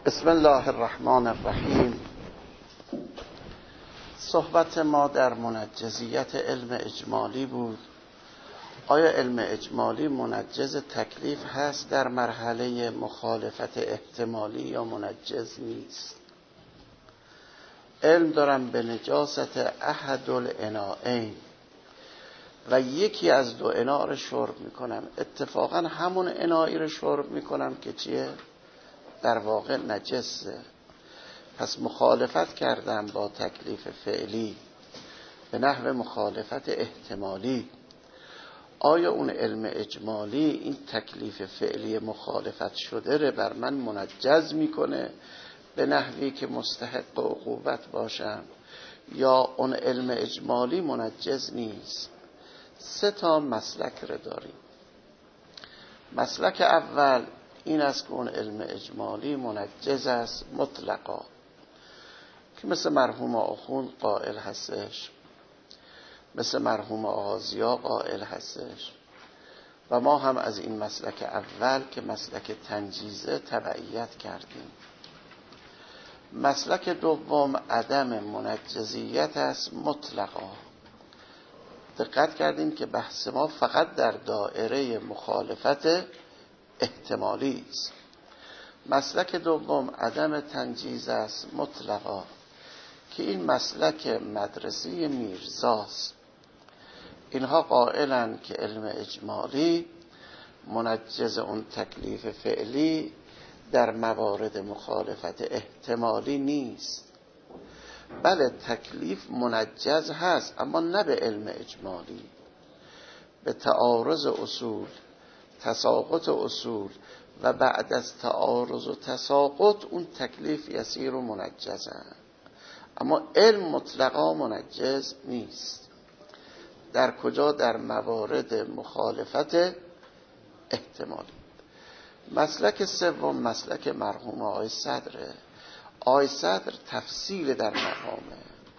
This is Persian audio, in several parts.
بسم الله الرحمن الرحیم. صحبت ما در منجزیت علم اجمالی بود. آیا علم اجمالی منجز تکلیف هست در مرحله مخالفت احتمالی یا منجز نیست؟ علم دارم به نجاست احد الاناءین و یکی از دو اناء رو شرب میکنم، اتفاقا همون انائی رو شرب میکنم که چیه؟ در واقع نجسه. پس مخالفت کردم با تکلیف فعلی به نحو مخالفت احتمالی. آیا اون علم اجمالی این تکلیف فعلی مخالفت شده رو بر من منجز میکنه به نحوی که مستحق عقوبت باشم، یا اون علم اجمالی منجز نیست؟ سه تا مسلک رو داریم. مسلک اول این است که اون علم اجمالی منجز است مطلقا، که مثل مرحوم آخوند قائل هستش، مثل مرحوم آغازیا قائل هستش، و ما هم از این مسلک اول که مسلک تنجیزه تبعیت کردیم. مسلک دوم عدم منجزیت است مطلقا. دقت کردیم که بحث ما فقط در دائره مخالفت احتمالی است. مسلک دوم عدم تنجیز است مطلقا، که این مسلک مدرسه میرزاست. اینها قائلن که علم اجمالی منجز اون تکلیف فعلی در موارد مخالفت احتمالی نیست. بله تکلیف منجز هست، اما نه به علم اجمالی، به تعارض اصول، تساقط اصول، و بعد از تعارض و تساقط اون تکلیف یسیر و منجزه، اما علم مطلقا منجز نیست. در کجا؟ در موارد مخالفت احتمالی. مسلک سوم مسلک مرحوم آقای صدره. آقای صدر تفصیل در مقامه،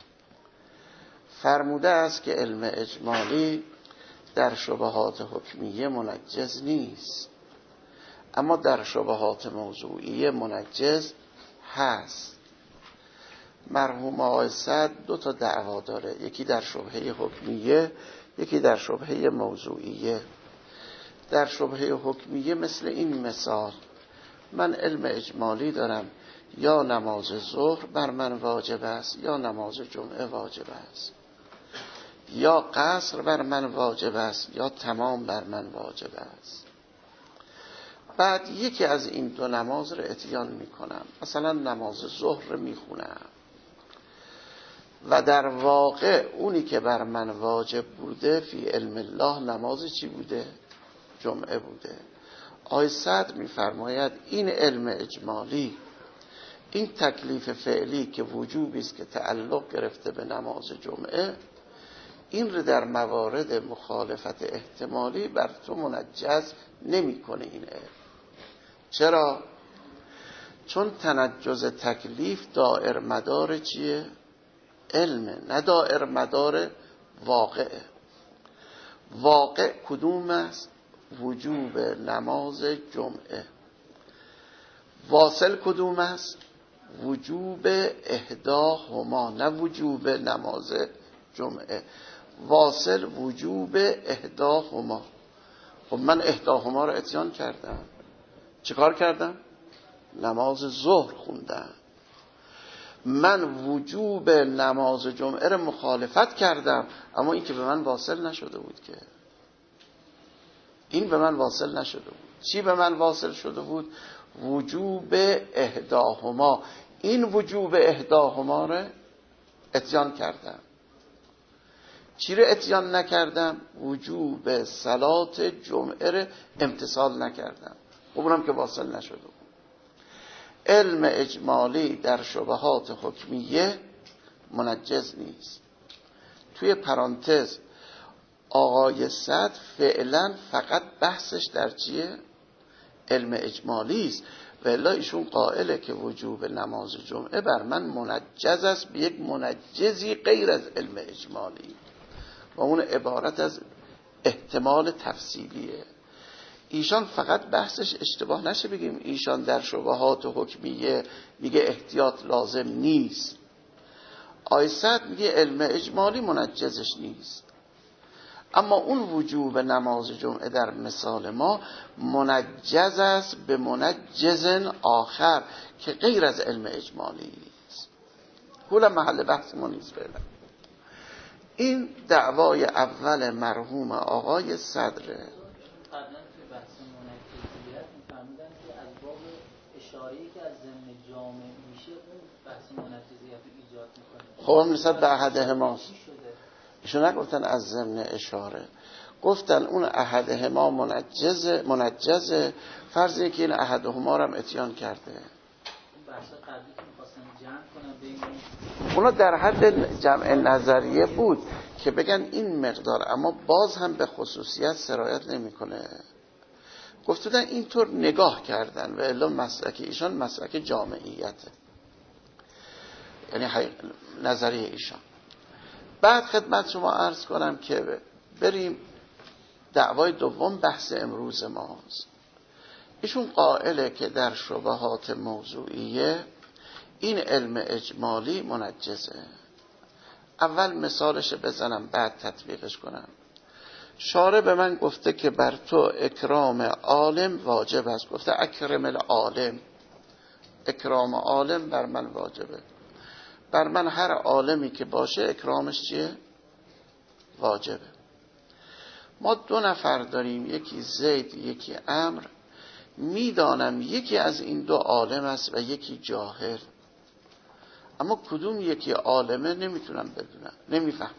فرموده است که علم اجمالی در شبهات حکمیه منجز نیست، اما در شبهات موضوعیه منجز هست. مرحوم آقای صدر دو تا دعوا داره، یکی در شبهه حکمیه، یکی در شبهه موضوعیه. در شبهه حکمیه مثل این مثال: من علم اجمالی دارم، یا نماز ظهر بر من واجب است یا نماز جمعه واجب است، یا قصر بر من واجب است یا تمام بر من واجب است. بعد یکی از این دو نماز رو اتیان میکنم، مثلا نماز ظهر رو میخونم، و در واقع اونی که بر من واجب بوده فی علم الله نماز چی بوده؟ جمعه بوده. آقای صدر میفرماید این علم اجمالی، این تکلیف فعلی که وجوبی است که تعلق گرفته به نماز جمعه، این رو در موارد مخالفت احتمالی بر تو منجز نمیکنه این علم. چرا؟ چون تنجز تکلیف دائر مدار چیه؟ علمه، نه دائر مدار واقعه. واقع کدوم است؟ وجوب نماز جمعه. واصل کدوم است؟ وجوب احداهما، نه وجوب نماز جمعه. واصل وجوب احداهما. خب من احداهما رو اتیان کردم، چیکار کردم؟ نماز ظهر خوندم. من وجوب نماز جمعه رو مخالفت کردم، اما این که به من واصل نشده بود، که این به من واصل نشده بود. چی به من واصل شده بود؟ وجوب احداهما. این وجوب احداهما رو اتیان کردم. چی رو اتیان نکردم؟ وجوب صلات جمعه رو امتثال نکردم. اونم که واصل نشده بود. علم اجمالی در شبهات حکمیه منجز نیست. توی پرانتز آقای صدر فعلا فقط بحثش در چیه؟ علم اجمالی است، و الا ایشون قائله که وجوب نماز جمعه بر من منجز است به یک منجزی غیر از علم اجمالی، و اون عبارت از احتمال تفصیلیه. ایشان فقط بحثش اشتباه نشه بگیم ایشان در شبهات و حکمیه میگه احتیاط لازم نیست. آیه 100 میگه علم اجمالی منجزش نیست، اما اون وجوب نماز جمعه در مثال ما منجز است به منجز آخر که غیر از علم اجمالی است. کلا محل بحث ما نیست. فعلا این دعوای اول مرحوم آقای صدره. قبلا توی بحث منجزیت می‌فهمیدن که از باب اشاره‌ای که از ضمن جامع میشه اون بحث منجزیت رو ایجاد میکنه. خب هم نسبت به احدهما ایشون نگفتن از ضمن اشاره، گفتن اون احدهما منجزه، فرضی که این احدهما رو هم اتیان کرده. اون بحث قبلی که می‌خواستن جمع کنن بین اونا در حد جمع نظریه بود که بگن این مقدار، اما باز هم به خصوصیت سرایت نمیکنه. گفتن اینطور نگاه کردن و الا مسلک ایشان مسلک جامعیته، یعنی نظریه ایشان. بعد خدمت شما عرض کنم که بریم دعوای دوم بحث امروز ماست. ایشون قائله که در شبهات موضوعیه این علم اجمالی منجزه. اول مثالش بزنم بعد تطبیقش کنم. شارع به من گفته که بر تو اکرام عالم واجب است. گفته اکرم العالم، اکرام عالم بر من واجبه. بر من هر عالمی که باشه اکرامش چیه؟ واجبه. ما 2 نفر داریم، یکی زید یکی عمرو. میدانم یکی از این 2 عالم است و یکی جاهل، اما کدوم یکی عالمه نمیتونم بدونم، نمیفهمم.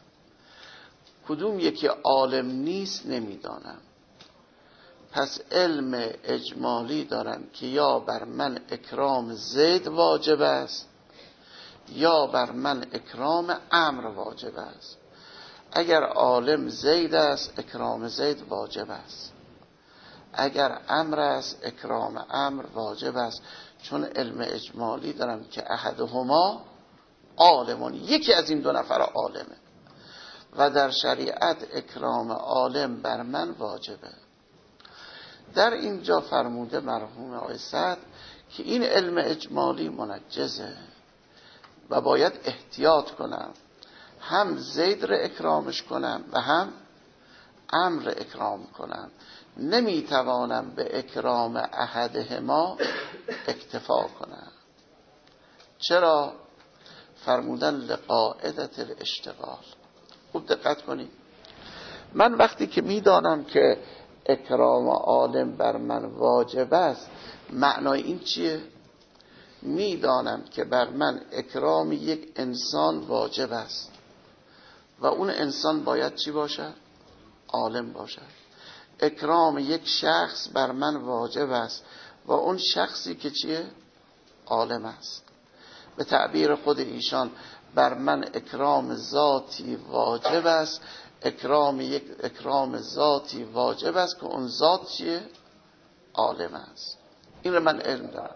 کدوم یکی عالم نیست نمیدانم. پس علم اجمالی دارم که یا بر من اکرام زید واجب است یا بر من اکرام عمرو واجب است. اگر عالم زید است اکرام زید واجب است، اگر عمرو است اکرام عمرو واجب است، چون علم اجمالی دارم که احدهما عالمون، یکی از این 2 نفر عالمه و در شریعت اکرام عالم بر من واجبه. در اینجا فرموده مرحوم آقای سعد که این علم اجمالی منجزه و باید احتیاط کنم، هم زید رو اکرامش کنم و هم عمرو رو اکرام کنم. نمیتوانم به اکرام احدهما اکتفا کنم. چرا؟ فرمودن لقاعدت الاشتغال. خوب دقت کنید. من وقتی که میدانم که اکرام عالم بر من واجب است، معنای این چیه؟ میدانم که بر من اکرام یک انسان واجب است و اون انسان باید چی باشد؟ عالم باشد. اکرام یک شخص بر من واجب است و اون شخصی که چیه؟ عالم است. به تعبیر خود ایشان بر من اکرام ذاتی واجب است، اکرام ذاتی واجب است که اون ذات چیه؟ عالم است. این رو من علم دارم.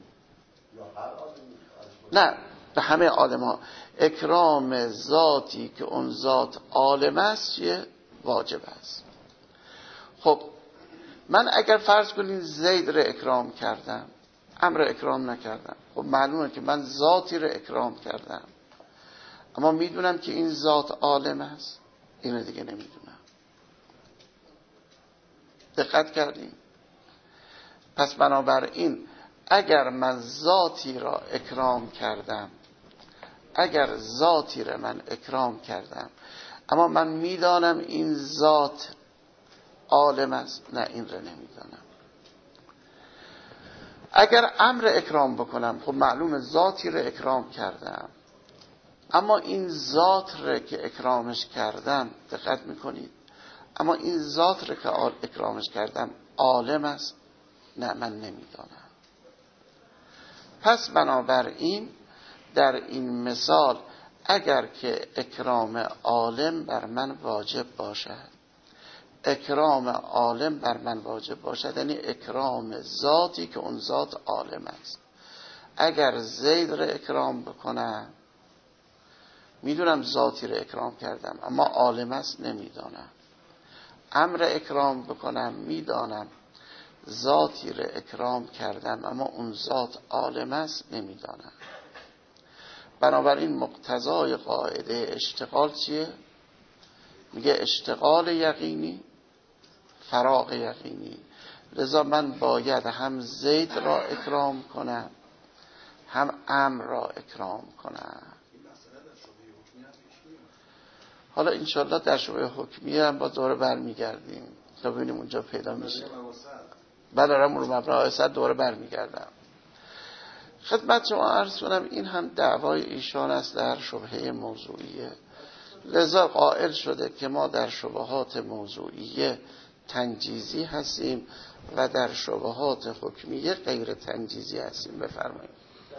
نه، به همه عالم ها اکرام ذاتی که اون ذات عالم است چیه؟ واجب است. خب من اگر فرض کنین زید رو اکرام کردم، عمرو رو اکرام نکردم، خب معلومه که من ذاتی رو اکرام کردم، اما میدونم که این ذات عالم است، اینو دیگه نمیدونم. دقت کردیم؟ پس بنابراین اگر من ذاتی را اکرام کردم، اگر ذاتی را من اکرام کردم اما من میدانم این ذات عالم است، نه این را نمیدانم. اگر امر اکرام بکنم، خب معلومه ذاتی را اکرام کردم، اما این ذات را که اکرامش کردم، دقت میکنید، اما این ذات را که اکرامش کردم عالم است، نه من نمیدانم. پس بنابراین در این مثال اگر که اکرام عالم بر من واجب باشد، اکرام عالم بر من واجب باشد یعنی اکرام ذاتی که اون ذات عالم است. اگر زید را اکرام بکنم، میدونم ذاتی را اکرام کردم اما عالم است نمیدانم. امر اکرام بکنم میدانم ذاتی را اکرام کردم اما اون ذات عالم است نمیدانم. بنابراین مقتضای قاعده اشتغال چیه؟ میگه اشتغال یقینی فراغ یقینی. لذا من باید هم زید را اکرام کنم هم امر را اکرام کنم. حالا انشالله در شبهه حکمیه هم با دوره برمیگردیم تا ببینیم اونجا پیدا میشه. بلارم رو مبنای صد دوره برمیگردم. خدمت شما عرض کنم این هم دعوای ایشان است در شبهه موضوعیه. لذا قائل شده که ما در شبهات موضوعیه تنجیزی هستیم و در شبهات حکمیه غیر تنجیزی هستیم. بفرمایید.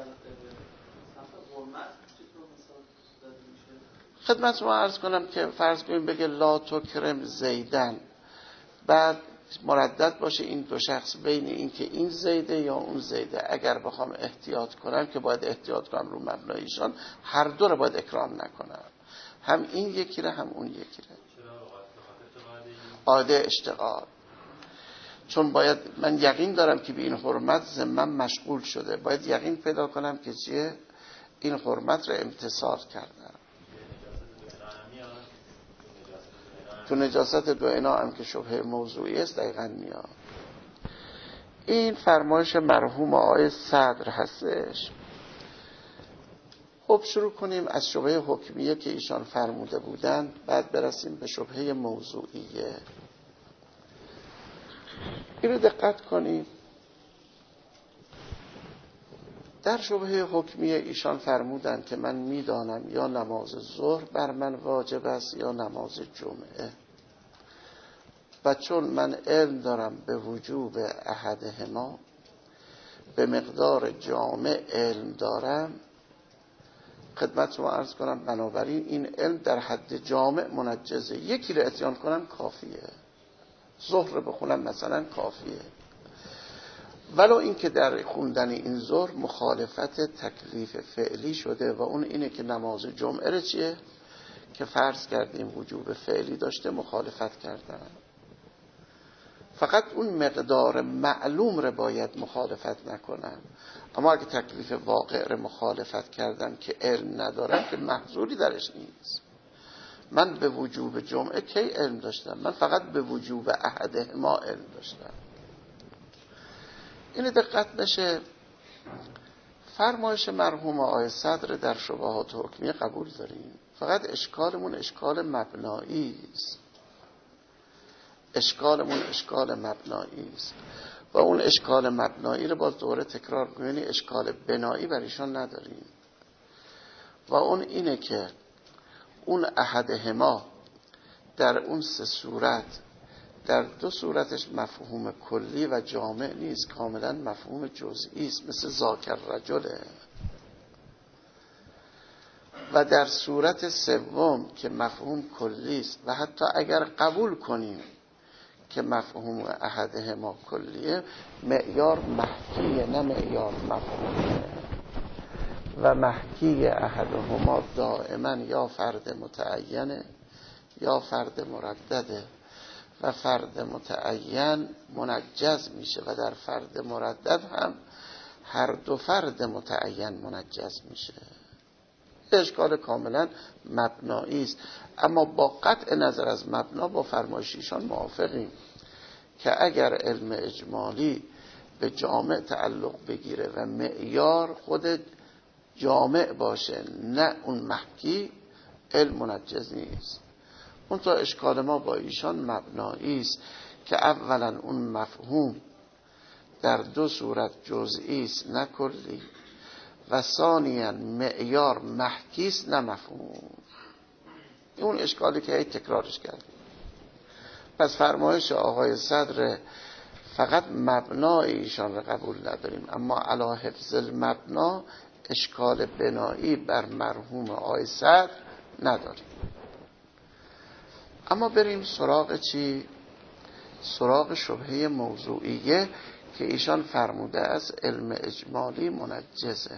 خدمت ما عرض کنم که فرض کنیم بگه لا تکرم زیدن، بعد مردد باشه این دو شخص بین این که این زیده یا اون زیده. اگر بخوام احتیاط کنم که باید احتیاط کنم رو مبنایشان هر دو رو باید اکرام نکنم، هم این یکی رو هم اون یکی رو. قاعده اشتغال. چون باید من یقین دارم که به این حرمت ذمم مشغول شده، باید یقین پیدا کنم که چیه این حرمت رو امتصال کردم. تو نجاست دو انا هم که شبهه موضوعی است دقیقا میاد. این فرمایش مرحوم آقای صدر هستش. خب شروع کنیم از شبهه حکمیه که ایشان فرموده بودن، بعد برسیم به شبهه موضوعیه. این رو دقت کنیم. در شبهه حکمیه ایشان فرمودن که من میدانم یا نماز ظهر بر من واجب است یا نماز جمعه، و چون من علم دارم به وجوب احدهما، به مقدار جامع علم دارم. خدمت شما عرض کنم بنابراین این علم در حد جامع منجزه. یکی رو اتیان کنم کافیه، ظهر رو بخونم مثلا کافیه، ولو این که در خوندن این ظهر مخالفت تکلیف فعلی شده و اون اینه که نماز جمعه رو چیه که فرض کردیم وجوب فعلی داشته مخالفت کردن. فقط اون مقدار معلوم رو باید مخالفت نکنم، اما اگه تکلیف واقع رو مخالفت کردم که علم ندارم که محظوری درش نیست. من به وجوب جمعه کی علم داشتم؟ من فقط به وجوب احدهما علم داشتم. این دقت نشه. فرمایش مرحوم آقای صدر در شبهات حکمیه قبول داریم، فقط اشکالمون اشکال مبنایی است. اشکالمون اشکال مبنایی است و اون اشکال مبنایی رو باز دوره تکرار کنیم، یعنی اشکال بنایی بر ایشان نداریم. و اون اینه که اون احدهما در اون سه صورت، در دو صورتش مفهوم کلی و جامع نیست، کاملا مفهوم جزئی است، مثل ذاکر رجله. و در صورت سوم که مفهوم کلی است و حتی اگر قبول کنیم که مفهوم احدهما کلیه، معیار محکیه نه معیار مفهومه. و محکی احدهما دائما یا فرد متعینه یا فرد مردده، و فرد متعین منجز میشه و در فرد مردد هم هر دو فرد متعین منجز میشه. اشکال کاملا مبنایی است. اما با قطع نظر از مبنا با فرمایشیشان موافقیم که اگر علم اجمالی به جامع تعلق بگیره و معیار خود جامع باشه نه اون محکی، علم منجز نیست. اون تا اشکال ما با ایشان مبنایی است که اولا اون مفهوم در دو صورت جزئی است نه کلی، و ثانیا معیار محکی است نه مفهوم. اون اشکالی که تکرارش کردیم. پس فرمایش آقای صدر فقط مبنای ایشان را قبول نداریم، اما علی حفظ المبنا اشکال بنایی بر مرحوم آقای صدر نداریم. اما بریم سراغ چی؟ سراغ شبهه موضوعیه که ایشان فرموده از علم اجمالی منجزه.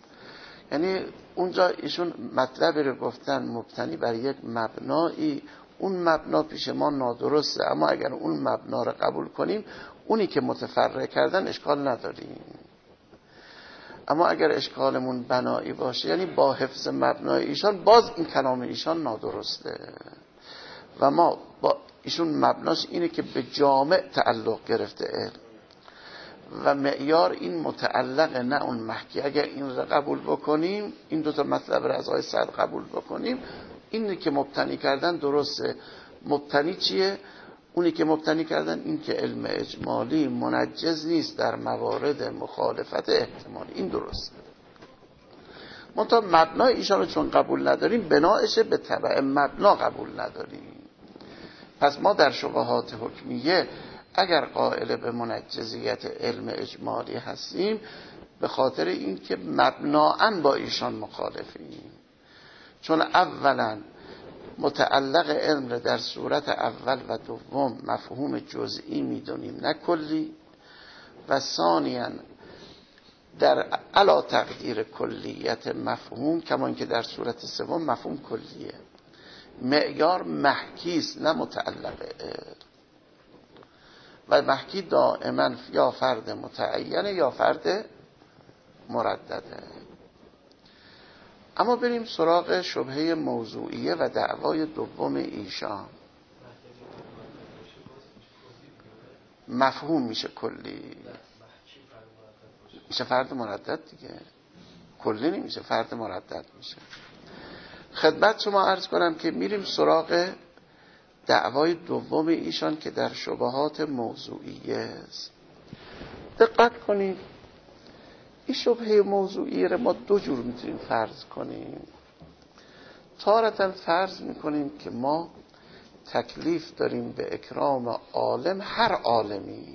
یعنی اونجا ایشون مطلبی رو گفتن مبتنی بر یک مبنایی، اون مبنا پیش ما نادرسته، اما اگر اون مبنا رو قبول کنیم اونی که متفرع کردن اشکال نداریم. اما اگر اشکالمون بنایی باشه، یعنی با حفظ مبنای ایشان، باز این کلام ایشان نادرسته و ما با ایشون مبناش اینه که به جامع تعلق گرفته علم و معیار این متعلق نه اون محکی. اگر این رو قبول بکنیم، این دوتا مطلب رو از آقای سعد قبول بکنیم، اینی که مبتنی کردن درسته. مبتنی چیه؟ اونی که مبتنی کردن این که علم اجمالی منجز نیست در موارد مخالفت احتمالی، این درسته. منتها مبنای ایشان رو چون قبول نداریم، بناشه به تبع مبنا قبول نداریم. پس ما در شبهات حکمیه اگر قائل به منجزیت علم اجمالی هستیم، به خاطر این که مبنااً با ایشان مخالفیم. چون اولا متعلق علم را در صورت اول و دوم مفهوم جزئی میدونیم نه کلی، و ثانیاً در علا تقدیر کلیت مفهوم، کمان که در صورت سوم مفهوم کلیه. معیار محکیست نه متعلق علم، و محکی دائما یا فرد متعینه یا فرد مردده. اما بریم سراغ شبهه موضوعیه و دعوای دوم ایشان. مفهوم میشه کلی، میشه فرد مردد دیگه، کلی نمیشه، فرد مردد میشه. خدمت شما عرض کنم که میریم سراغ دعوای دوم ایشان که در شبهات موضوعیه است. دقت کنید، این شبهه موضوعیه رو ما دو جور میتونیم فرض کنیم. تارتاً فرض میکنیم که ما تکلیف داریم به اکرام عالم، هر عالمی.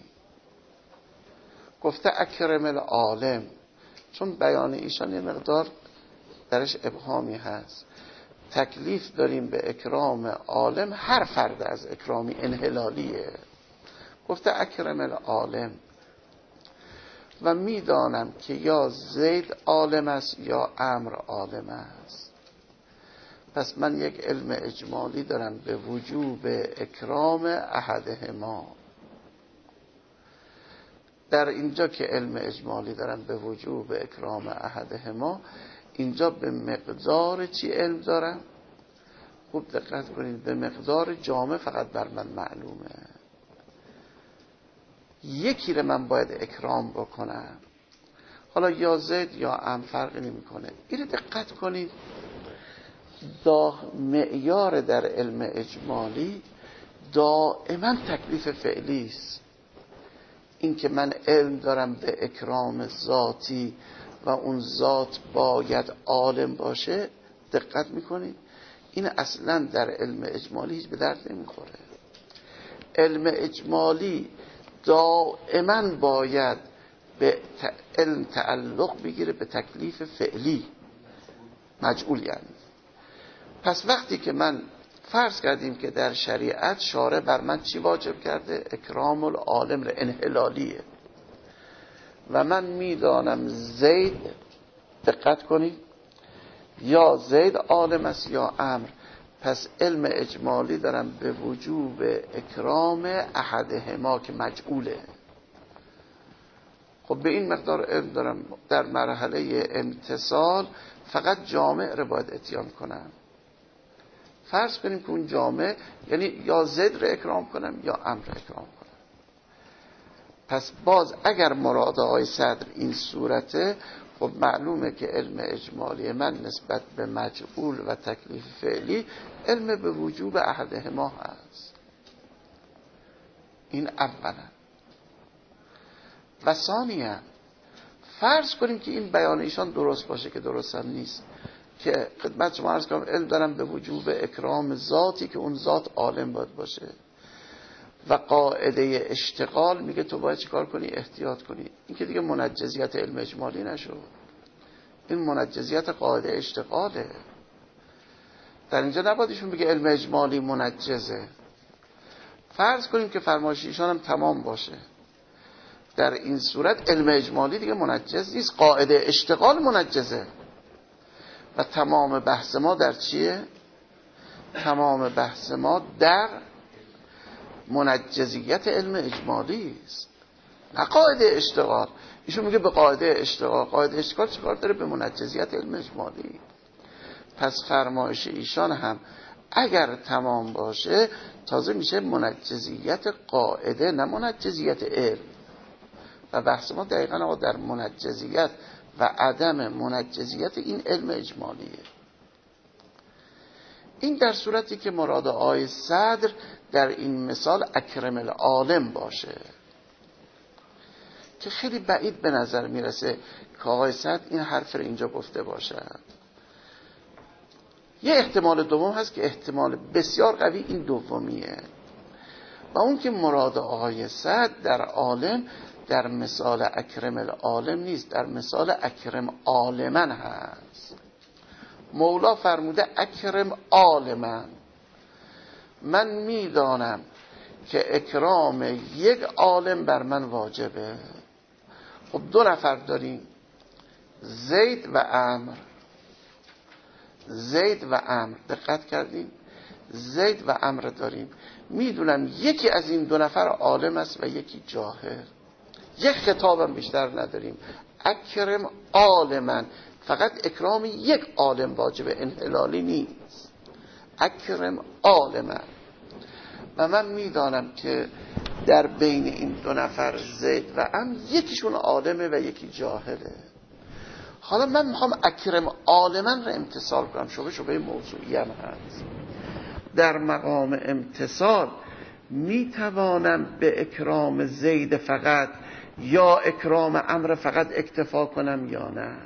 گفته اکرم العالم، چون بیان ایشان یه مقدار درش ابهامی هست. تکلیف داریم به اکرام عالم، هر فرد از اکرامی انحلالیه. گفته اکرم العالم و میدانم که یا زید عالم است یا عمرو عالم است. پس من یک علم اجمالی دارم به وجوب اکرام احدهما. در اینجا که علم اجمالی دارم به وجوب اکرام احدهما، اینجا به مقدار چی علم دارم؟ خوب دقت کنید، به مقدار جامع فقط بر من معلومه. یکی رو من باید اکرام بکنم، حالا یا زید یا عمرو فرقی نمیکنه. این دقت کنید، معیار در علم اجمالی دائما تکلیف فعلی است. این که من علم دارم به اکرام ذاتی و اون ذات باید عالم باشه، دقت میکنید این اصلا در علم اجمالی هیچ به درد نمیخوره. علم اجمالی دائما باید به علم تعلق بگیره به تکلیف فعلی مجعول. یعنی پس وقتی که من فرض کردیم که در شریعت شارع بر من چی واجب کرده؟ اکرام العالم را، انحلالیه، و من میدانم زید، دقت کنید، یا زید عالم است یا عمرو، پس علم اجمالی دارم به وجوب اکرام احدهما که مجعوله. خب به این مقدار علم دارم، در مرحله امتصال فقط جامع رو باید اتیان کنم. فرض کنیم که اون جامع یعنی یا زید رو اکرام کنم یا عمرو رو اکرام کنم. پس باز اگر مراد آقای صدر این صورته، خب معلومه که علم اجمالی من نسبت به مجعول و تکلیف فعلی علم به وجوب احدهما هست. این اولا. و ثانیا فرض کنیم که این بیان ایشان درست باشه، که درست هم نیست، که خدمت شما عرض کنم علم دارم به وجوب اکرام ذاتی که اون ذات عالم باید باشه، و قاعده اشتغال میگه تو باید چی کار کنی؟ احتیاط کنی. این که دیگه منجزیت علم اجمالی نشد، این منجزیت قاعده اشتغاله. در اینجا نباید ایشون بگه علم اجمالی منجزه. فرض کنیم که فرمایش ایشان هم تمام باشه، در این صورت علم اجمالی دیگه منجز نیست، قاعده اشتغال منجزه. و تمام بحث ما در چیه؟ تمام بحث ما در منجزیت علم اجمالی است، نه قاعده اشتغال. ایشون میگه به قاعده اشتغال. قاعده اشتغال چیکار داره به منجزیت علم اجمالی؟ پس فرمایش ایشان هم اگر تمام باشه تازه میشه منجزیت قاعده، نه منجزیت علم. و بحث ما دقیقا در منجزیت و عدم منجزیت این علم اجمالیه. این در صورتی که مراد آقای صدر در این مثال اکرم العالم باشه، که خیلی بعید به نظر میرسه که آقای صدر این حرف رو اینجا گفته باشد. یه احتمال دوم هست که احتمال بسیار قوی این دومیه، و اون که مراد آقای صدر در عالم در مثال اکرم العالم نیست، در مثال اکرم عالمن هست. مولا فرموده اکرم عالمن، من میدانم که اکرام یک عالم بر من واجبه. خب دو نفر داریم، زید و عمرو. زید و عمرو، دقت کردیم؟ زید و عمرو داریم، میدونم یکی از این دو نفر عالم است و یکی جاهل. یک خطابم بیشتر نداریم، اکرم عالمن، فقط اکرام یک عالم واجبه، انحلالی نیست. اکرم عالمن، و من میدانم که در بین این دو نفر زید و عمرو یکیشون عالمه و یکی جاهله. حالا من میخوام اکرم عالمن رو امتصال کنم، شبه موضوعی هم هست. در مقام امتصال میتوانم به اکرام زید فقط یا اکرام عمرو فقط اکتفا کنم یا نه؟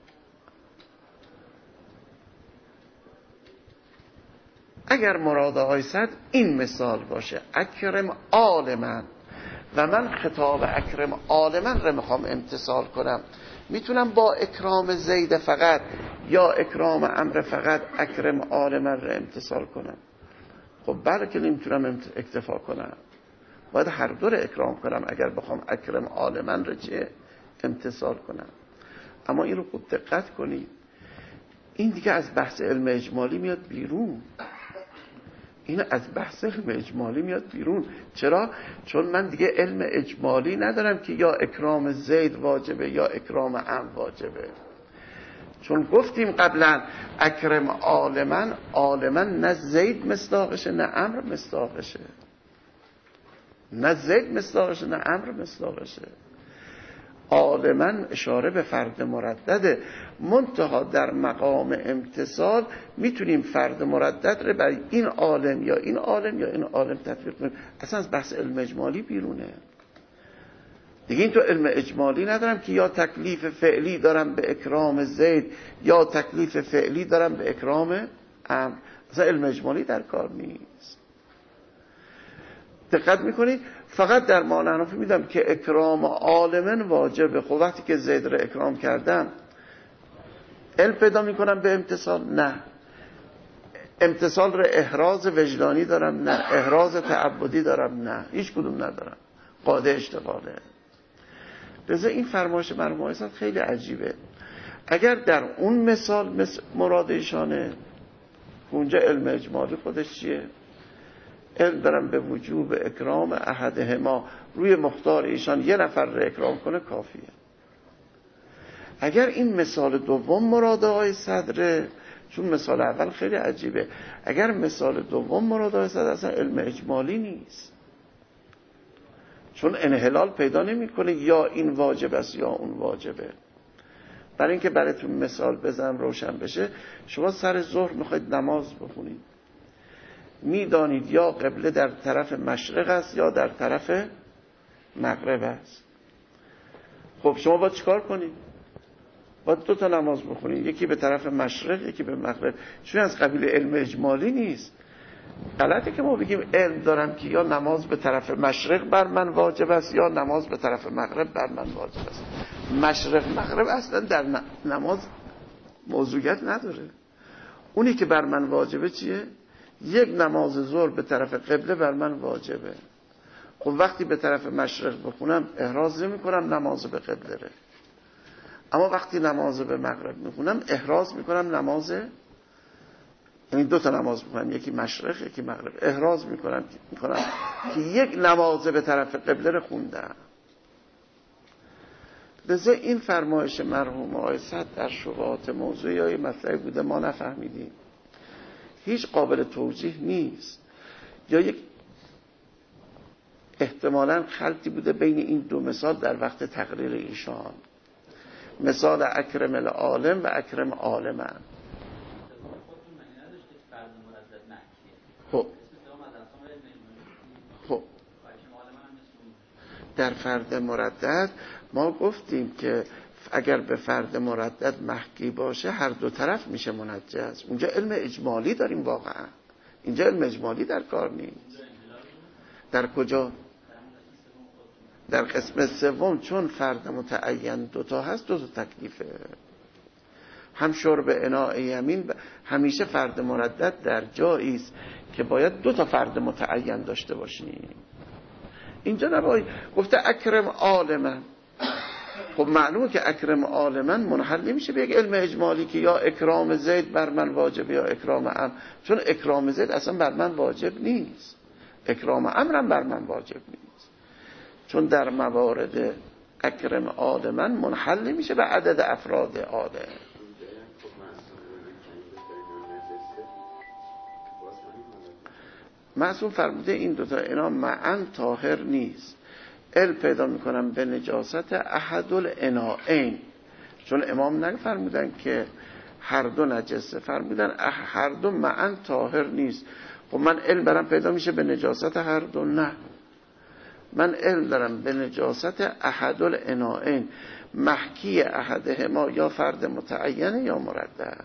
اگر مراد آقای صدر این مثال باشه اکرم عالمن و من خطاب اکرم عالمن رو میخوام امتصال کنم، میتونم با اکرام زید فقط یا اکرام عمرو فقط اکرم عالمن رو امتصال کنم؟ خب بله که نمیتونم اکتفا کنم، باید هر دو رو اکرام کنم اگر بخوام اکرم عالمن رو چه امتصال کنم. اما این رو خوب دقت کنید، این دیگه از بحث علم اجمالی میاد بیرون. این از بحث علم اجمالی میاد بیرون. چرا؟ چون من دیگه علم اجمالی ندارم که یا اکرام زید واجبه یا اکرام عمرو واجبه. چون گفتیم قبلا اکرم عالمن، عالمن نه زید مصداقشه نه عمرو مصداقشه، نه زید مصداقشه نه عمرو مصداقشه. عالمن اشاره به فرد مردده، منتها در مقام امتصال میتونیم فرد مردد رو بر این عالم یا این عالم یا این عالم تطبیق کنیم. اصلا از بحث علم اجمالی بیرونه دیگه. این تو علم اجمالی ندارم که یا تکلیف فعلی دارم به اکرام زید یا تکلیف فعلی دارم به اکرام عمرو. اصلا علم اجمالی در کار نیست. دقت میکنید؟ فقط در معنی حنفی میدم که اکرام عالمن واجبه. خب وقتی که زید رو اکرام کردم علم پیدا میکنم به امتصال؟ نه. امتصال رو احراز وجدانی دارم؟ نه. احراز تعبدی دارم؟ نه. هیچ کدوم ندارم. قاعده اشتغاله. لذا این فرمایش مرحوم آقای صدر خیلی عجیبه. اگر در اون مثال مراد ایشانه، اونجا علم اجمالی خودش چیه؟ علم دارم به وجوب اکرام احدهما، روی مختار ایشان یه نفر رو اکرام کنه کافیه. اگر این مثال دوم مراد آقای صدره، چون مثال اول خیلی عجیبه، اگر مثال دوم مراد آقای صدر اصلا علم اجمالی نیست، چون انحلال پیدا نمیکنه یا این واجب است یا اون واجبه. برای اینکه براتون مثال بزنم روشن بشه، شما سر ظهر میخواید نماز بخونید، میدانید یا قبله در طرف مشرق است یا در طرف مغرب است. خب شما باید چیکار کنید؟ باید دو تا نماز بخونید، یکی به طرف مشرق یکی به مغرب. چون از قبیل علم اجمالی نیست. غلطه که ما بگیم علم دارم که یا نماز به طرف مشرق بر من واجب است یا نماز به طرف مغرب بر من واجب است. مشرق مغرب اصلا در نماز موضوعیت نداره. اونی که بر من واجبه چیه؟ یک نماز ظهر به طرف قبله بر من واجبه. خب وقتی به طرف مشرق بخونم احراز نمی کنم نماز به قبله ره، اما وقتی نماز به مغرب میخونم احراز میکنم نماز یعنی 2 تا نماز میکنم، یکی مشرق یکی مغرب، احراز میکنم که یک نماز به طرف قبله رو خوندم. لذا این فرمایش مرحوم آقای صدر در شبهات موضوعی یا مطلبی بوده ما نفهمیدیم، هیچ قابل توجیه نیست، یا یک احتمالاً خلطی بوده بین این 2 مثال در وقت تقریر ایشان، مثال اکرم العالم و اکرم عالمن. خب در فرد مردد ما گفتیم که اگر به فرد مردد محکی باشه هر 2 طرف میشه منجز. اونجا علم اجمالی داریم واقعا، اینجا علم اجمالی در کار نیست. در کجا؟ در قسم سوم، چون فرد متعین 2 تا هست، 2 تا تکلیفه. هم شرب اناء یمین همیشه فرد مردد در جایی است که باید 2 تا فرد متعین داشته باشیم. اینجا نباید گفته اکرم عالمن. خب معلومه که اکرم عالمن منحل نمیشه به یک علم اجمالی که یا اکرام زید بر من واجب یا اکرام امر، چون اکرام زید اصلا بر من واجب نیست، اکرام امرم بر من واجب نیست، چون در موارد اکرم عالمن منحل نمیشه به عدد افراد عالم. معصوم فرموده این 2 تا اینا معاً طاهر نیست، علم پیدا میکنم به نجاست احد الاناءین، چون امام نفرمودن که هر 2 نجسه، فرمودن هر 2 معاً طاهر نیست. خب من علم برم پیدا میشه به نجاست هر 2؟ نه، من علم دارم به نجاست احد الاناءین، محکی احدهما یا فرد متعین یا مردد.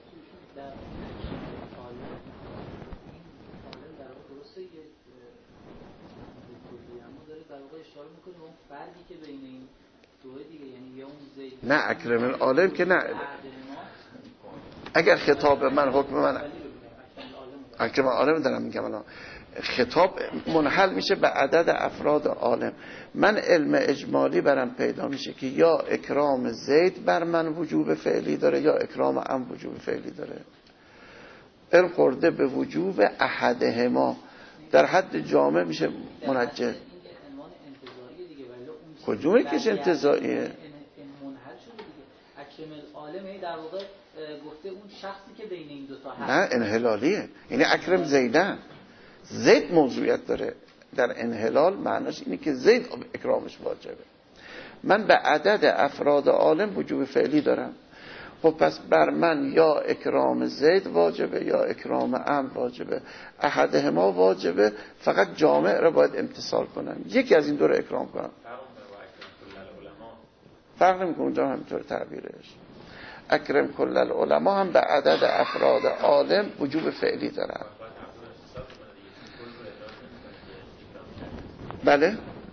نه اکرم العالم که نه، اگر خطاب من حکم من اکرم العالم دارم میگم الان، خطاب منحل میشه به عدد افراد عالم. من علم اجمالی برم پیدا میشه که یا اکرام زید بر من وجوب فعلی داره یا اکرام ام وجوب فعلی داره. علم خورده به وجوب احدهما، در حد جامع میشه منجز. کجومه کش انتزاعیه؟ عالم در واقع گفته اون شخصی که بین این 2 تا هست. نه انحلالیه، یعنی اکرم زیدن، زید موضوعیت داره. در انحلال معناش اینه که زید اکرامش واجبه. من به عدد افراد عالم وجوب فعلی دارم، خب پس بر من یا اکرام زید واجبه یا اکرام ام واجبه، احدهما واجبه، فقط جامع را باید امتصال کنم، یکی از این 2 رو اکرام کنم. فرق نمیکنه اونجا همینطور تعبیرش. اکرم کل العلماء هم به عدد افراد عالم وجوب فعلی دارن. بله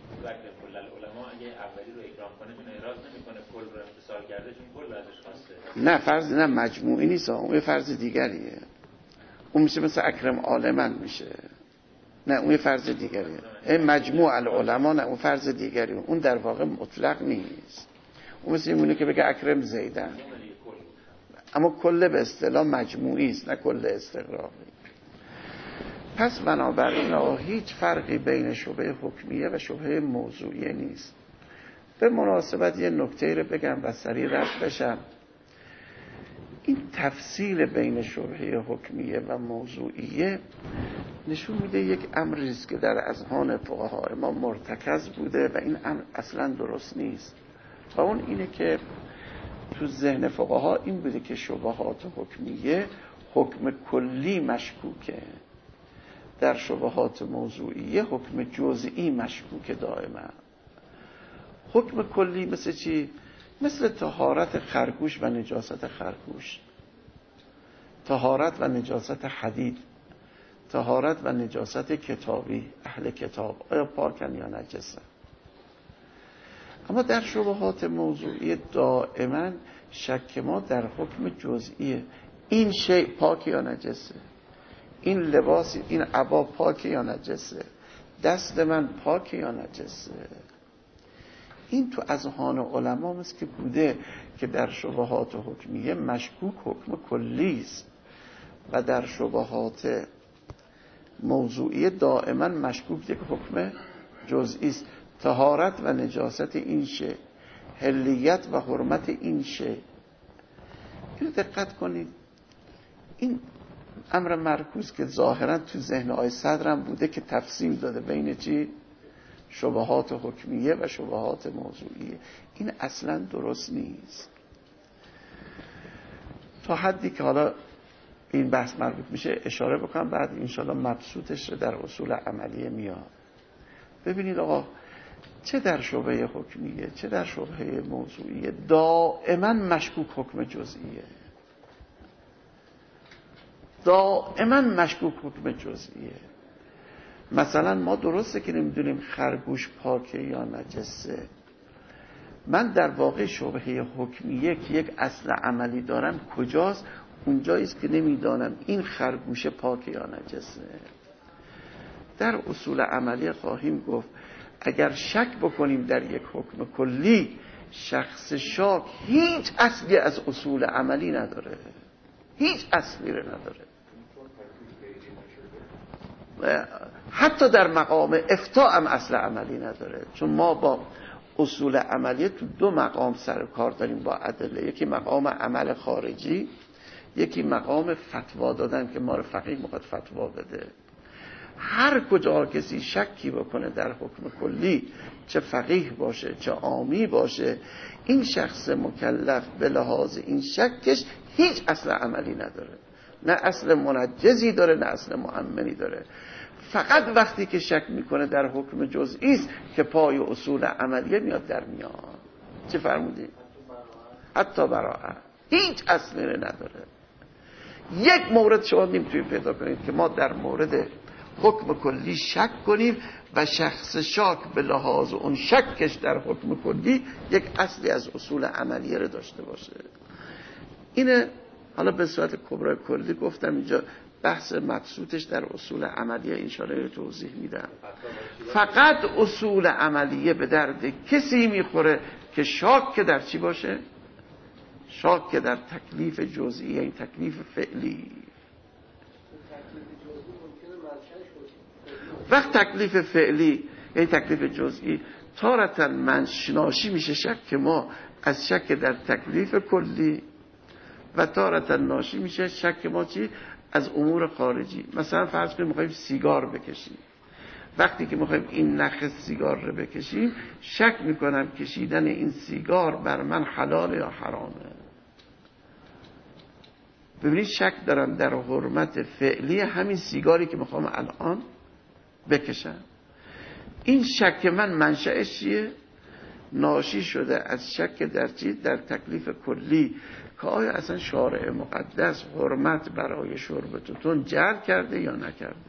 نه فرض نه مجموعی نیست، اون یه فرض دیگریه، اون میشه مثل اکرم عالمن میشه. نه اون یه فرض دیگریه، این مجموع العلماء نه اون فرض دیگریه، اون در واقع مطلق نیست. اون مثل اینه که بگه اکرم زیدن، اما کل به اصطلاح مجموعی است نه کل استقراقی. پس بنابراین هیچ فرقی بین شبهه حکمیه و شبهه موضوعیه نیست. به مناسبت یه نکته رو بگم و سریع رد بشم. این تفصیل بین شبهه حکمیه و موضوعیه نشون میده یک امری است که در اذهان فقهای ما مرتکز بوده و این امر اصلا درست نیست. و اون اینه که تو ذهن فقها این بوده که شبهات حکمیه حکم کلی مشکوکه، در شبهات موضوعیه حکم جزئی مشکوکه. دائما حکم کلی مثل چی؟ مثل طهارت خرگوش و نجاست خرگوش، طهارت و نجاست حدید، طهارت و نجاست کتابی، اهل کتاب آیا پاکن یا نجسن. اما در شبهات موضوعی دائما شک ما در حکم جزئیه، این شیء پاک یا نجسه، این لباس این عبا پاک یا نجسه، دست من پاک یا نجسه. این تو اذهان علما مثل که بوده که در شبهات حکمیه مشکوک حکم کلی است و در شبهات موضوعی دائما مشکوک یک حکم جزئی است. طهارت و نجاست این شه، حلیت و حرمت این شه. اینو دقت کنید، این امر مرکوز که ظاهرا تو ذهن آقای صدرم بوده که تفصیل داده بین چی؟ شبهات حکمیه و شبهات موضوعیه. این اصلا درست نیست. تا حدی که حالا این بحث مربوط میشه اشاره بکنم، بعد انشالله مبسوطش در اصول عملیه میاد. ببینید آقا، چه در شبهه حکمیه چه در شبهه موضوعیه دائما مشکوک حکم جزئیه، دائما مشکوک حکم جزئیه. مثلا ما درسته که نمیدونیم خرگوش پاکه یا نجسه، من در واقع شبهه حکمیه که یک اصل عملی دارم کجاست؟ اونجاییست که نمیدانم این خرگوش پاکه یا نجسه. در اصول عملی خواهیم گفت اگر شک بکنیم در یک حکم کلی، شخص شاک هیچ اصلی از اصول عملی نداره، هیچ اصلی رو نداره. حتی در مقام افتاء هم اصل عملی نداره، چون ما با اصول عملی تو دو مقام سر کار داریم با ادله. یکی مقام عمل خارجی، یکی مقام فتوا دادن که ما رو فقیه میخواد فتوا بده. هر کجا کسی شکی بکنه در حکم کلی، چه فقیه باشه چه عامی باشه، این شخص مکلف به لحاظ این شکش هیچ اصل عملی نداره، نه اصل منجزی داره نه اصل مؤمنی داره. فقط وقتی که شک میکنه در حکم جزئی است که پای اصول عملیه میاد در میاد. چه فرمودی؟ حتی براءت هیچ اصلی نداره. یک مورد شما نمیتونید پیدا کنید که ما در مورد حکم کلی شک کنیم و شخص شاک به لحاظ اون شکش در حکم کلی یک اصلی از اصول عملیه رو داشته باشه. اینه حالا به صورت کبرای کلی گفتم، اینجا بحث مبسوطش در اصول عملیه انشاءالله رو توضیح میدم. فقط اصول عملیه به درد کسی میخوره که شاک که در چی باشه؟ شاک که در تکلیف جزئی، یعنی تکلیف فعلی. وقت تکلیف فعلی یعنی تکلیف جزئی تارتاً ناشی میشه شک ما از شک در تکلیف کلی و تارتاً ناشی میشه شک ما چی؟ از امور خارجی. مثلا فرض کنیم میخوایم سیگار بکشیم، وقتی که میخوایم این نخ سیگار رو بکشیم شک میکنم کشیدن این سیگار بر من حلال یا حرامه. ببینید شک دارم در حرمت فعلی همین سیگاری که میخوام الان بکشم. این شک من منشأش چیه؟ ناشی شده از شک در چی؟ در تکلیف کلی، که آیا اصلا شارع مقدس حرمت برای شرب توتون جعل کرده یا نکرده.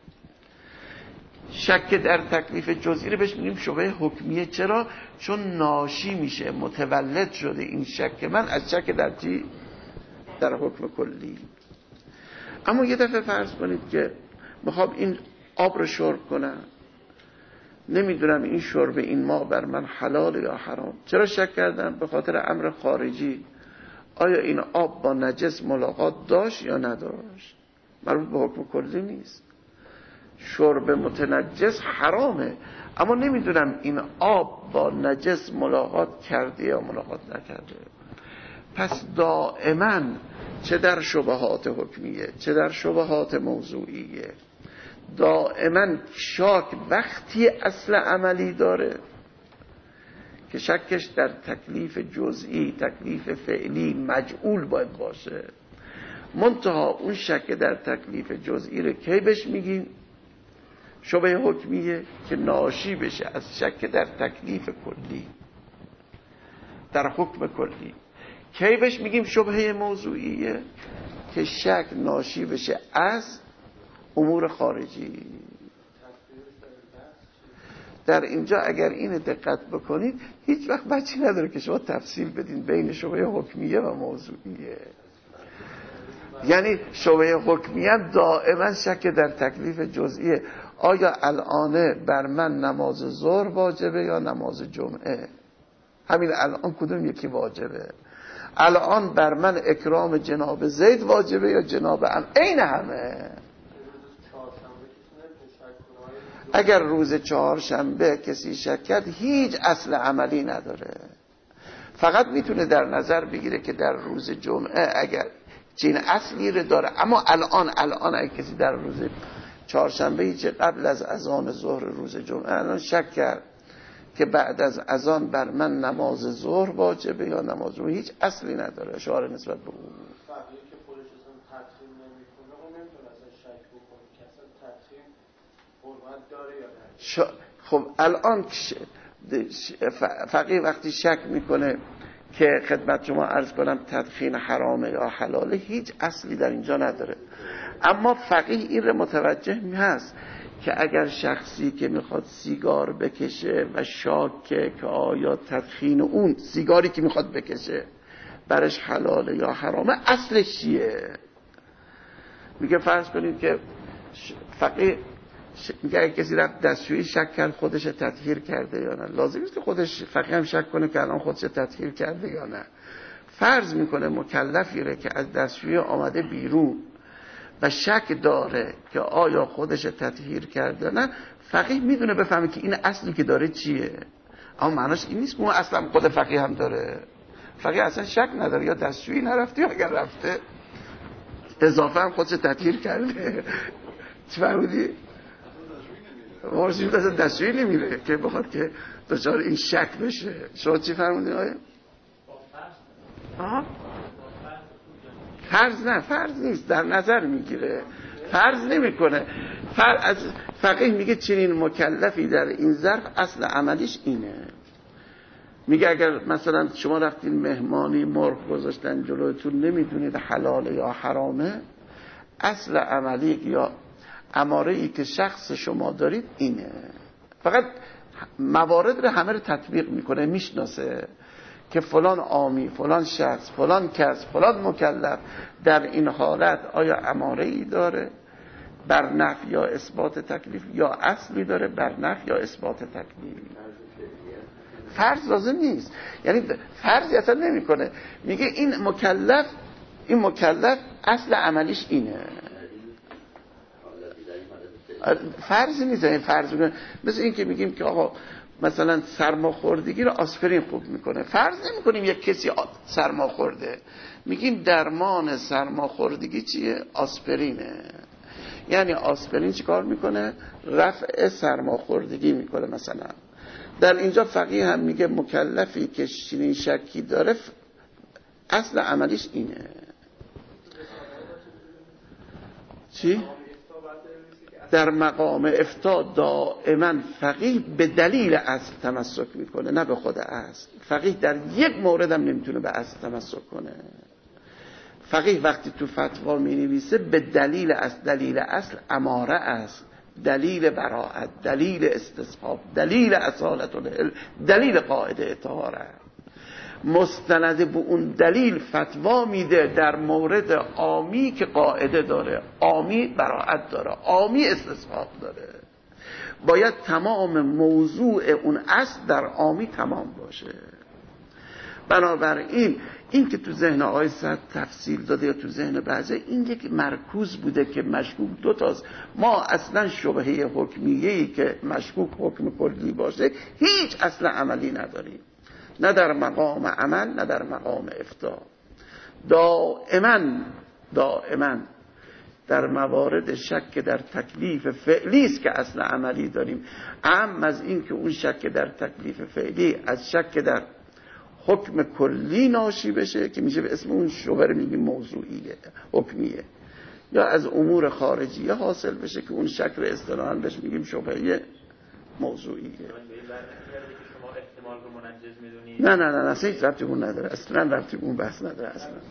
شک در تکلیف جزئی رو بهش میگیم شبهه حکمیه. چرا؟ چون ناشی میشه، متولد شده این شک من از شک در چی؟ در حکم کلی. اما یه دفعه فرض کنید که میخوام این آب رو شرب کنم، نمیدونم این شرب این ماء بر من حلال یا حرام. چرا شک کردم؟ به خاطر امر خارجی. آیا این آب با نجس ملاقات داشت یا نداشت؟ مربوط به حکم کلی نیست. شرب متنجس حرامه، اما نمیدونم این آب با نجس ملاقات کرده یا ملاقات نکرده. پس دائما چه در شبهات حکمیه چه در شبهات موضوعیه دائما شاک وقتی اصل عملی داره که شکش در تکلیف جزئی، تکلیف فعلی مجعول باید باشه. منتها اون شک در تکلیف جزئی رو کی بهش میگیم؟ شبهه حکمیه که ناشی بشه از شک در تکلیف کلی، در حکم کلی. کی بهش میگیم شبهه موضوعیه؟ که شک ناشی بشه از امور خارجی. در اینجا اگر این دقت بکنید هیچ وقت بچی نداره که شما تفصیل بدین بین شبهه حکمیه و موضوعیه. یعنی شبهه حکمیه دائما شک در تکلیف جزئیه. آیا الان بر من نماز ظهر واجبه یا نماز جمعه؟ همین الان کدوم یکی واجبه؟ الان بر من اکرام جناب زید واجبه یا جناب عین همه؟ اگر روز چهارشنبه کسی شک کرد هیچ اصل عملی نداره، فقط میتونه در نظر بگیره که در روز جمعه اگر چین اصلی رو داره. اما الان اگر کسی در روز چهارشنبه که قبل از اذان ظهر روز جمعه الان شک کرد که بعد از اذان بر من نماز ظهر واجبه یا نماز ظهر، هیچ اصلی نداره اشاره نسبت به اون. فقیه که خودش اصلا تدخین نمیکنه اون نمیتونه اصلا شک بکنه که اصلا تدخین حرمت داره یا نه. خب الان فقیه وقتی شک میکنه که خدمت شما عرض کنم تدخین حرامه یا حلاله، هیچ اصلی در اینجا نداره. اما فقیه این رو متوجه هست که اگر شخصی که میخواد سیگار بکشه و شاکه که آیا تدخین اون سیگاری که میخواد بکشه برش حلاله یا حرامه، اصلش چیه؟ میگه فرض کنید که فقیه میگه اگه کسی رفت دستشویی شک کرد خودش تطهیر کرده یا نه، لازم نیست که خودش فقیه هم شک کنه که الان خودش تطهیر کرده یا نه. فرض میکنه مکلفیه که از دستشویی آمده بیرون و شک داره که آیا خودش تطهیر کرده نه، فقیه میدونه بفهمه که این اصلی که داره چیه. اما معناش این نیست که اون اصلا خود فقیه هم داره. فقیه اصلا شک نداره، یا دستشویی نرفته یا اگر رفته اضافه هم خودش تطهیر کرده. چی فرمودی؟ مورشید اصلا دستشویی نمیره که بخواد که دچار این شک بشه. شما چی فرمودی آیا؟ فرض نیست، در نظر میگیره، فرض نمیکنه. از فقیه میگه چنین مکلفی در این ظرف اصل عملیش اینه. میگه اگر مثلا شما رفتین مهمانی مرغ گذاشتن جلوتون نمیدونید حلاله یا حرامه، اصل عملی یا اماره ای که شخص شما دارید اینه. فقط موارد رو همه رو تطبیق میکنه، میشناسه که فلان عامی، فلان شخص، فلان کس، فلان مکلف در این حالت آیا اماره ای داره بر نفی یا اثبات تکلیف، یا اصلی داره بر نفی یا اثبات تکلیف. فرض لازم نیست، یعنی فرضی اصلا نمیکنه. میگه این مکلف اصل عملیش اینه. فرض نیست، این فرض میکنه. مثل این که میگیم که آقا مثلا سرماخوردگی رو آسپرین خوب میکنه. فرض نمیکنیم یک کسی سرماخورده، میگیم درمان سرماخوردگی چیه؟ آسپرینه. یعنی آسپرین چیکار میکنه؟ رفع سرماخوردگی میکنه. مثلا در اینجا فقیه هم میگه مکلفی که چنین شکی داره اصل عملیش اینه. چی؟ در مقام افتاء دائما فقیه به دلیل اصل تمسک میکنه، نه به خود اصل. فقیه در یک مورد هم نمیتونه به اصل تمسک کنه. فقیه وقتی تو فتوا مینویسه به دلیل اصل، دلیل اصل اماره است، دلیل براءت، دلیل استصحاب، دلیل اصالت العلم، دلیل قاعده طهاره. مستند به اون دلیل فتوا میده در مورد عامی که قاعده داره، عامی براءت داره، عامی استصحاب داره. باید تمام موضوع اون اصل در عامی تمام باشه. بنابراین این که تو ذهن آقای صد تفصیل داده یا تو ذهن بعضی، این یک مرکوز بوده که مشکوک دو تاست. ما اصلا شبهه حکمیه‌ای که مشکوک حکم کلی باشه هیچ اصل عملی نداریم، نه در مقام عمل نه در مقام افتاء. دائما در موارد شک در تکلیف فعلی است که اصل عملی داریم. اهم از این که اون شک در تکلیف فعلی از شک در حکم کلی ناشی بشه که میشه به اسم اون شبهه میگیم موضوعیه، حکمیه، یا از امور خارجیه حاصل بشه که اون شک رو اصطلاحاً بهش میگیم شبهه موضوعیه. نه اصلا هیچ ربطی اون نداره، اصلا ربطی اون بحث نداره. اصلا شما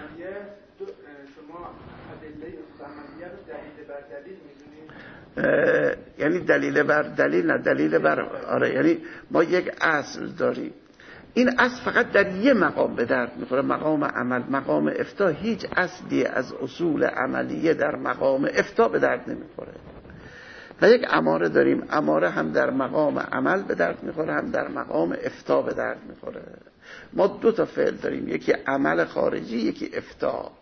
ادله عملیه رو دلیل بر دلیل میدونید؟ یعنی دلیل بر دلیل نه، دلیل بر آره، یعنی ما یک اصل داریم، این اصل فقط در یه مقام به درد میخوره، مقام عمل. مقام افتاء هیچ اصلی از اصول عملیه در مقام افتاء به درد نمیخوره. و یک اماره داریم. اماره هم در مقام عمل به درد میخوره، هم در مقام افتا به درد میخوره. ما 2 تا فعل داریم، یکی عمل خارجی، یکی افتا.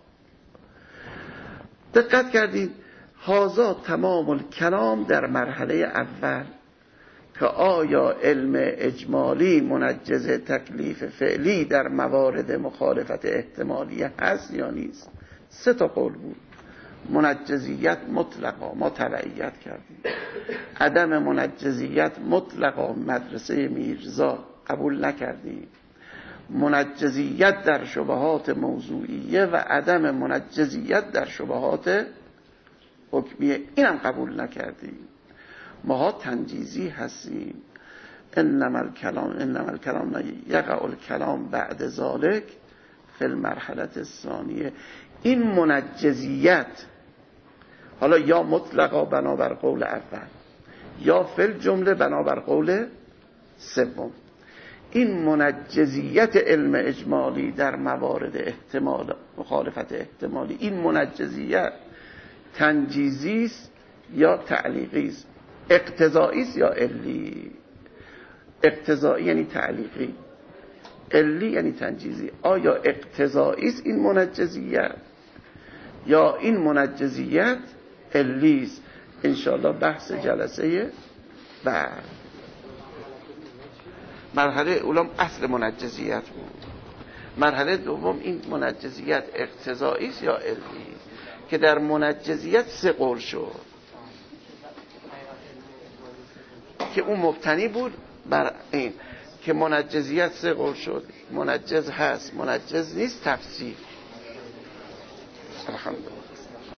دقت کردید هازا تمام الکلام در مرحله اول که آیا علم اجمالی منجز تکلیف فعلی در موارد مخالفت احتمالی هست یا نیست. 3 تا قول بود. منجزیت مطلقا ما تبعیت کردیم. عدم منجزیت مطلقا مدرسه میرزا قبول نکردیم. منجزیت در شبهات موضوعیه و عدم منجزیت در شبهات حکمیه اینم قبول نکردیم. ماها تنجیزی هستیم. انما الکلام یقع الکلام بعد ذالک فی المرحله الثانیه. این منجزیت حالا یا مطلقا بنابر قول اول یا فی الجمله بنابر قول سوم. این منجزیت علم اجمالی در موارد احتمال مخالفت احتمالی، این منجزیت تنجیزی است یا تعلیقی است، اقتضایی است یا علی. اقتضایی یعنی تعلیقی، علی یعنی تنجیزی. آیا اقتضایی است این منجزیت یا این منجزیت علی است؟ ان شاء الله بحث جلسه بعد. مرحله اولم اصل منجزیت بود. مرحله دوم این منجزیت اقتضایی است یا علی، که در منجزیت 3 قول شد که اون مبتنی بود بر این که منجزیت 3 قول شد. منجز هست، منجز نیست، تفسیر. الحمدلله.